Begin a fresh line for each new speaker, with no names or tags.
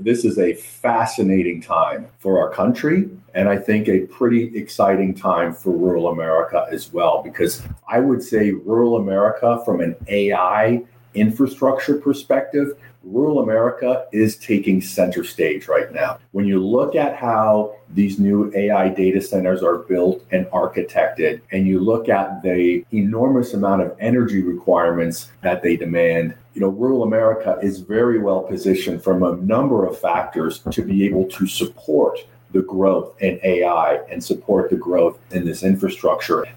this is a fascinating time for our country. And I think a pretty exciting time for rural America as well, because I would say rural America, from an AI infrastructure perspective, rural America is taking center stage right now. When you look at how these new AI data centers are built and architected, and you look at the enormous amount of energy requirements that they demand, rural America is very well positioned from a number of factors to be able to support the growth in AI and support the growth in this infrastructure.